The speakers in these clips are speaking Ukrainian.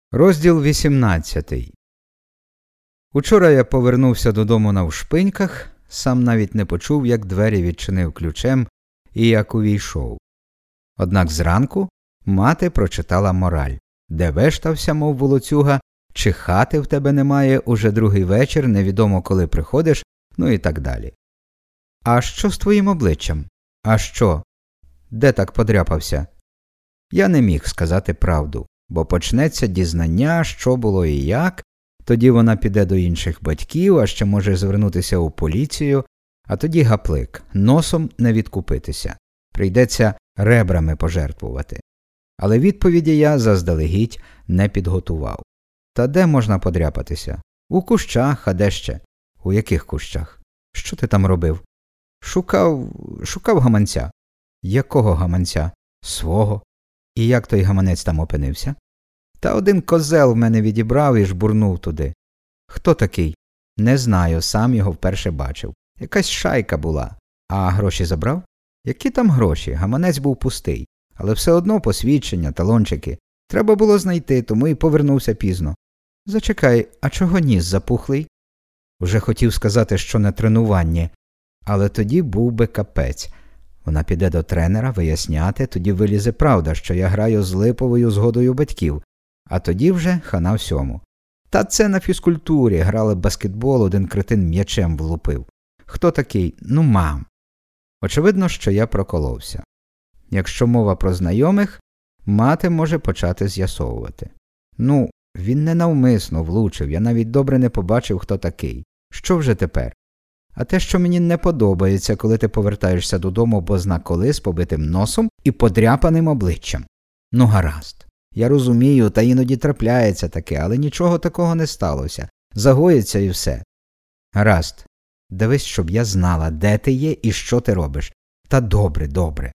Розділ 18. Учора я повернувся додому навшпиньках, сам навіть не почув, як двері відчинив ключем і як увійшов. Однак зранку мати прочитала мораль, де вештався, мов волоцюга, чи хати в тебе немає, уже другий вечір, невідомо коли приходиш, ну і так далі. А що з твоїм обличчям? А що? Де так подряпався? Я не міг сказати правду, бо почнеться дізнання, що було і як, тоді вона піде до інших батьків, а ще може звернутися у поліцію, а тоді гаплик, носом не відкупитися. Прийдеться ребрами пожертвувати. Але відповіді я заздалегідь не підготував. Та де можна подряпатися? У кущах, а де ще? У яких кущах? Що ти там робив? Шукав гаманця. Якого гаманця? Свого. І як той гаманець там опинився? Та один козел в мене відібрав і жбурнув туди. Хто такий? Не знаю, сам його вперше бачив. Якась шайка була. А гроші забрав? Які там гроші? Гаманець був пустий. Але все одно посвідчення, талончики. Треба було знайти, тому і повернувся пізно. Зачекай, а чого ніс запухлий? Уже хотів сказати, що на тренуванні. Але тоді був би капець. Вона піде до тренера виясняти, тоді вилізе правда, що я граю з липовою згодою батьків. А тоді вже хана всьому. Та це на фізкультурі, грали баскетбол, один кретин м'ячем влупив. Хто такий? Ну, мам. Очевидно, що я проколовся. Якщо мова про знайомих, мати може почати з'ясовувати. Ну, він ненавмисно влучив, я навіть добре не побачив, хто такий. Що вже тепер? А те, що мені не подобається, коли ти повертаєшся додому бозна коли з побитим носом і подряпаним обличчям. Ну, гаразд. Я розумію, та іноді трапляється таке, але нічого такого не сталося. Загоїться і все. Гаразд. Дивись, щоб я знала, де ти є і що ти робиш. Та добре, добре.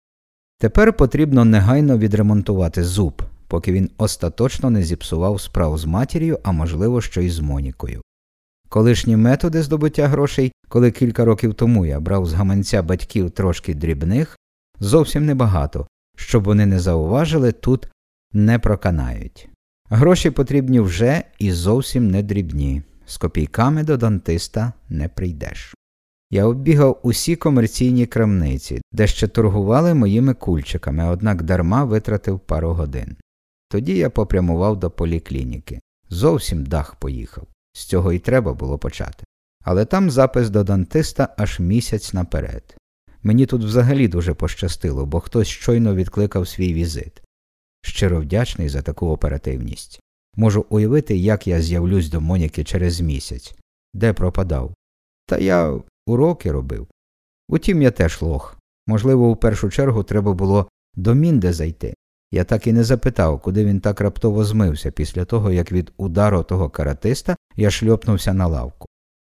Тепер потрібно негайно відремонтувати зуб, поки він остаточно не зіпсував справу з матір'ю, а можливо, що й з Монікою. Колишні методи здобуття грошей, коли кілька років тому я брав з гаманця батьків трошки дрібних, зовсім небагато, щоб вони не зауважили, тут не проканають. Гроші потрібні вже і зовсім не дрібні. З копійками до дантиста не прийдеш. Я оббігав усі комерційні крамниці, де ще торгували моїми кульчиками, однак дарма витратив пару годин. Тоді я попрямував до поліклініки. Зовсім дах поїхав. З цього й треба було почати. Але там запис до дантиста аж місяць наперед. Мені тут взагалі дуже пощастило, бо хтось щойно відкликав свій візит. Щиро вдячний за таку оперативність. Можу уявити, як я з'явлюсь до Моніки через місяць. Де пропадав? Та я уроки робив. Утім, я теж лох. Можливо, у першу чергу треба було до Мінде зайти. Я так і не запитав, куди він так раптово змився після того, як від удару того каратиста я шльопнувся на лавку.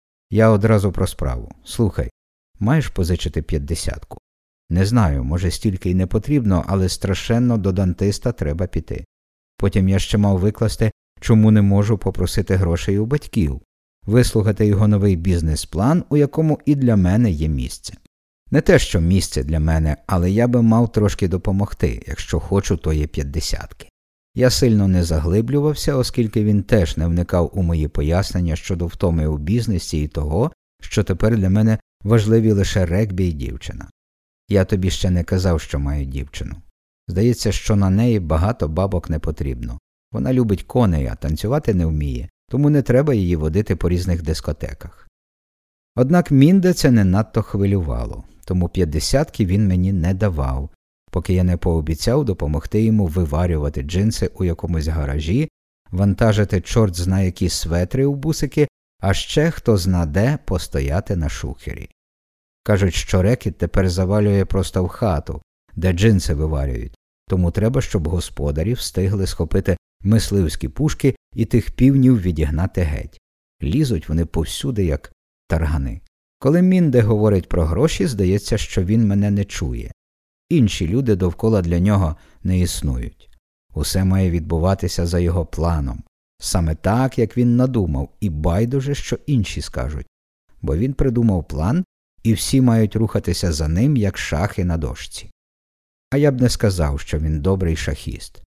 Я одразу про справу. Слухай, маєш позичити 50-ку? Не знаю, може стільки й не потрібно, але страшенно до дантиста треба піти. Потім я ще мав викласти, чому не можу попросити грошей у батьків, вислухати його новий бізнес-план, у якому і для мене є місце. Не те, що місце для мене, але я би мав трошки допомогти, якщо хочу тої 50-ки. Я сильно не заглиблювався, оскільки він теж не вникав у мої пояснення щодо втоми у бізнесі і того, що тепер для мене важливі лише регбі і дівчина. Я тобі ще не казав, що маю дівчину. Здається, що на неї багато бабок не потрібно. Вона любить коней, а танцювати не вміє, тому не треба її водити по різних дискотеках. Однак Мінде це не надто хвилювало, тому 50-ки він мені не давав, поки я не пообіцяв допомогти йому виварювати джинси у якомусь гаражі, вантажити чорт зна які светри у бусики, а ще хто зна де постояти на шухері. Кажуть, що рекет тепер завалює просто в хату, де джинси виварюють, тому треба, щоб господарі встигли схопити мисливські пушки і тих півнів відігнати геть. Лізуть вони повсюди, як таргани. Коли Мінде говорить про гроші, здається, що він мене не чує. Інші люди довкола для нього не існують. Усе має відбуватися за його планом. Саме так, як він надумав, і байдуже, що інші скажуть. Бо він придумав план, і всі мають рухатися за ним, як шахи на дошці. А я б не сказав, що він добрий шахіст.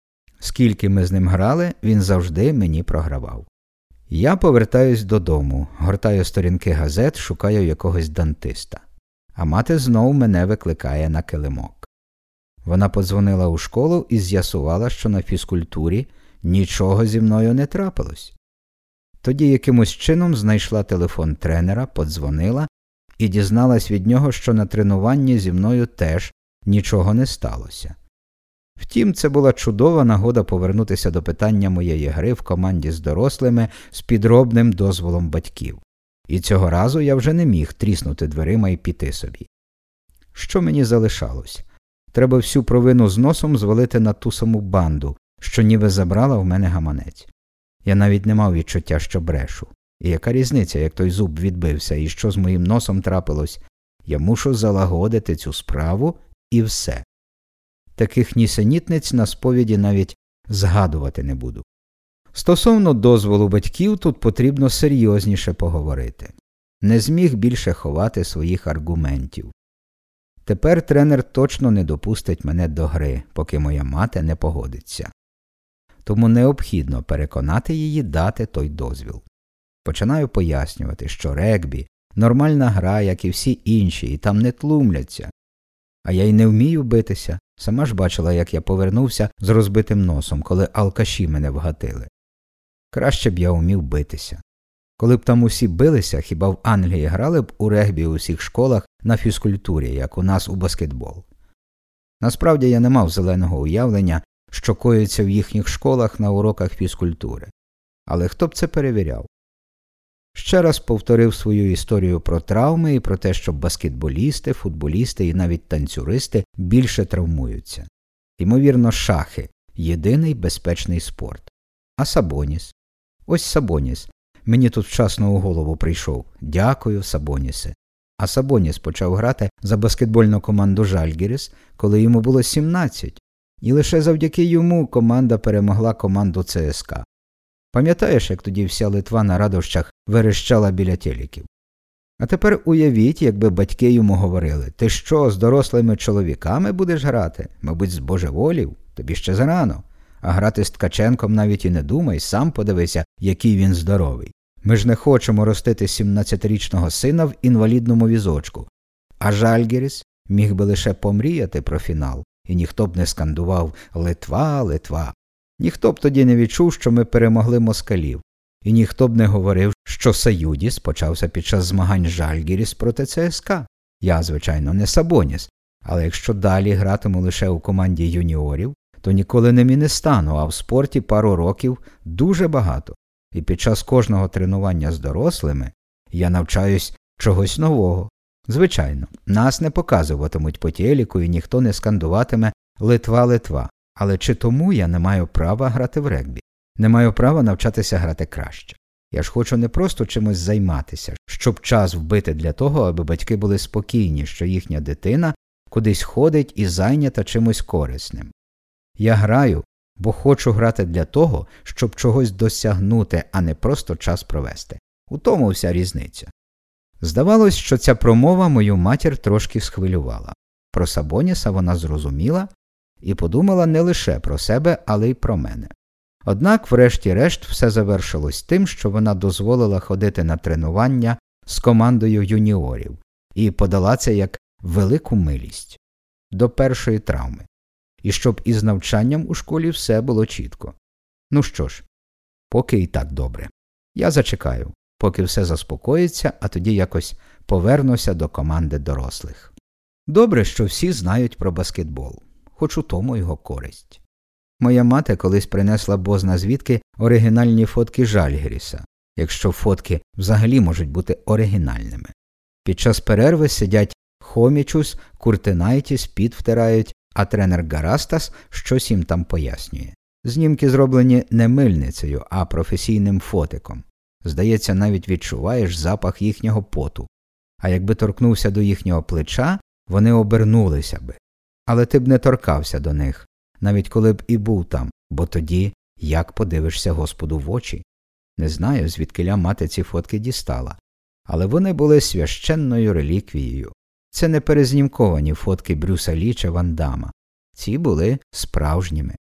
Скільки ми з ним грали, він завжди мені програвав. Я повертаюсь додому, гортаю сторінки газет, шукаю якогось дантиста. А мати знов мене викликає на килимок. Вона подзвонила у школу і з'ясувала, що на фізкультурі нічого зі мною не трапилось. Тоді якимось чином знайшла телефон тренера, подзвонила і дізналась від нього, що на тренуванні зі мною теж нічого не сталося. Втім, це була чудова нагода повернутися до питання моєї гри в команді з дорослими з підробним дозволом батьків. І цього разу я вже не міг тріснути дверима і піти собі. Що мені залишалось? Треба всю провину з носом звалити на ту саму банду, що ніби забрала в мене гаманець. Я навіть не мав відчуття, що брешу. І яка різниця, як той зуб відбився, і що з моїм носом трапилось? Я мушу залагодити цю справу і все. Таких нісенітниць на сповіді навіть згадувати не буду. Стосовно дозволу батьків тут потрібно серйозніше поговорити. Не зміг більше ховати своїх аргументів. Тепер тренер точно не допустить мене до гри, поки моя мати не погодиться. Тому необхідно переконати її дати той дозвіл. Починаю пояснювати, що регбі – нормальна гра, як і всі інші, і там не тлумляться. А я й не вмію битися. Сама ж бачила, як я повернувся з розбитим носом, коли алкаші мене вгатили. Краще б я вмів битися. Коли б там усі билися, хіба в Англії грали б у регбі у всіх школах на фізкультурі, як у нас у баскетбол. Насправді я не мав зеленого уявлення, що коїться в їхніх школах на уроках фізкультури. Але хто б це перевіряв? Ще раз повторив свою історію про травми і про те, що баскетболісти, футболісти і навіть танцюристи більше травмуються. Ймовірно, шахи – єдиний безпечний спорт. А Сабоніс? Ось Сабоніс. Мені тут вчасно у голову прийшов. Дякую, Сабонісе. А Сабоніс почав грати за баскетбольну команду Жальгіріс, коли йому було 17. І лише завдяки йому команда перемогла команду ЦСКА. Пам'ятаєш, як тоді вся Литва на радощах верещала біля телеків? А тепер уявіть, якби батьки йому говорили: «Ти що, з дорослими чоловіками будеш грати? Мабуть, з божеволів? Тобі ще зарано. А грати з Ткаченком навіть і не думай, сам подивися, який він здоровий. Ми ж не хочемо ростити 17-річного сина в інвалідному візочку». А Жальгіріс міг би лише помріяти про фінал, і ніхто б не скандував «Литва, Литва». Ніхто б тоді не відчув, що ми перемогли москалів. І ніхто б не говорив, що Саюдіс почався під час змагань Жальгіріс проти ЦСКА. Я, звичайно, не Сабоніс, але якщо далі гратиму лише у команді юніорів, то ніколи ним і не стану, а в спорті пару років дуже багато. І під час кожного тренування з дорослими я навчаюсь чогось нового. Звичайно, нас не показуватимуть по телеку і ніхто не скандуватиме «Литва, Литва». Але чи тому я не маю права грати в регбі? Не маю права навчатися грати краще. Я ж хочу не просто чимось займатися, щоб час вбити для того, аби батьки були спокійні, що їхня дитина кудись ходить і зайнята чимось корисним. Я граю, бо хочу грати для того, щоб чогось досягнути, а не просто час провести. У тому вся різниця. Здавалось, що ця промова мою матір трошки схвилювала. Про Сабоніса вона зрозуміла і подумала не лише про себе, але й про мене. Однак, врешті-решт, все завершилось тим, що вона дозволила ходити на тренування з командою юніорів і подала це як велику милість. До першої травми. І щоб із навчанням у школі все було чітко. Ну що ж, поки і так добре. Я зачекаю, поки все заспокоїться, а тоді якось повернуся до команди дорослих. Добре, що всі знають про баскетбол. Хоч у тому його користь. Моя мати колись принесла бозна звідки оригінальні фотки Жальгіріса, якщо фотки взагалі можуть бути оригінальними. Під час перерви сидять Хомічус, Куртинайтіс, піт втирають, а тренер Гарастас щось їм там пояснює. Знімки зроблені не мильницею, а професійним фотиком. Здається, навіть відчуваєш запах їхнього поту. А якби торкнувся до їхнього плеча, вони обернулися би. Але ти б не торкався до них, навіть коли б і був там, бо тоді як подивишся Господу в очі? Не знаю, звідкиля мати ці фотки дістала, але вони були священною реліквією. Це не перезнімковані фотки Брюса Лі чи Ван Дамма. Ці були справжніми.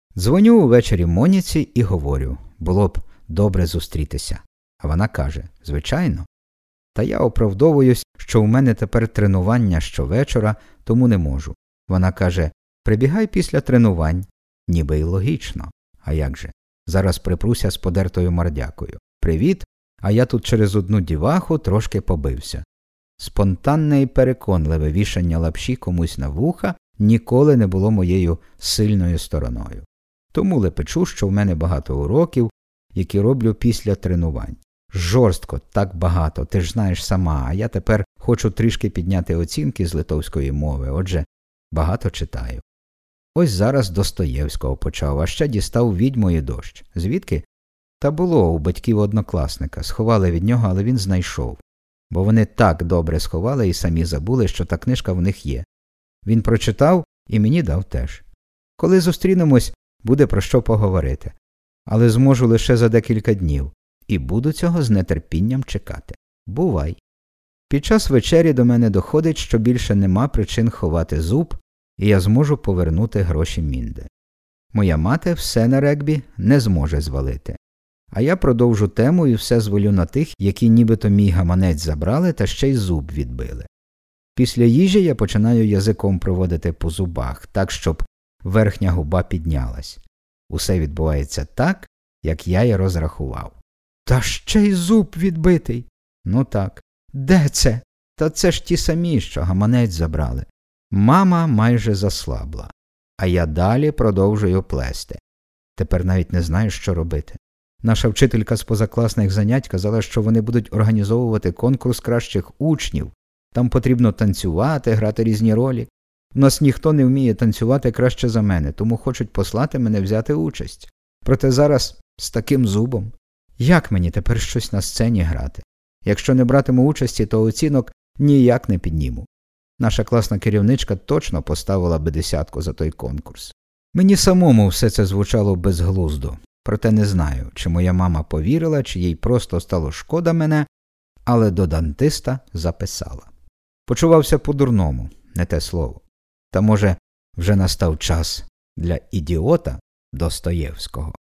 Дзвоню увечері Моніці і говорю, було б добре зустрітися. А вона каже, звичайно. Та я оправдовуюсь, що у мене тепер тренування щовечора, тому не можу. Вона каже, прибігай після тренувань. Ніби й логічно. А як же? Зараз припруся з подертою мордякою. Привіт, а я тут через одну діваху трошки побився. Спонтанне і переконливе вішання лапші комусь на вуха ніколи не було моєю сильною стороною. Тому лепечу, що в мене багато уроків, які роблю після тренувань. Жорстко, так багато, ти ж знаєш сама, а я тепер хочу трішки підняти оцінки з литовської мови, отже, багато читаю. Ось зараз Достоєвського почав, а ще дістав «Відьму і дощ». Звідки? Та було у батьків однокласника, сховали від нього, але він знайшов. Бо вони так добре сховали і самі забули, що та книжка в них є. Він прочитав і мені дав теж. Коли зустрінемось, буде про що поговорити. Але зможу лише за декілька днів. І буду цього з нетерпінням чекати. Бувай. Під час вечері до мене доходить, що більше нема причин ховати зуб, і я зможу повернути гроші Мінде. Моя мати все на регбі не зможе звалити. А я продовжу тему і все звалю на тих, які нібито мій гаманець забрали та ще й зуб відбили. Після їжі я починаю язиком проводити по зубах, так, щоб верхня губа піднялась. Усе відбувається так, як я й розрахував. Та ще й зуб відбитий. Ну так. Де це? Та це ж ті самі, що гаманець забрали. Мама майже заслабла, а я далі продовжую плести. Тепер навіть не знаю, що робити. Наша вчителька з позакласних занять казала, що вони будуть організовувати конкурс кращих учнів. Там потрібно танцювати, грати різні ролі. У нас ніхто не вміє танцювати краще за мене, тому хочуть послати мене взяти участь. Проте зараз з таким зубом. Як мені тепер щось на сцені грати? Якщо не братиму участі, то оцінок ніяк не підніму. Наша класна керівничка точно поставила би 10 за той конкурс. Мені самому все це звучало безглуздо. Проте не знаю, чи моя мама повірила, чи їй просто стало шкода мене, але до дантиста записала. Почувався по-дурному, не те слово. Та, може, вже настав час для ідіота Достоєвського.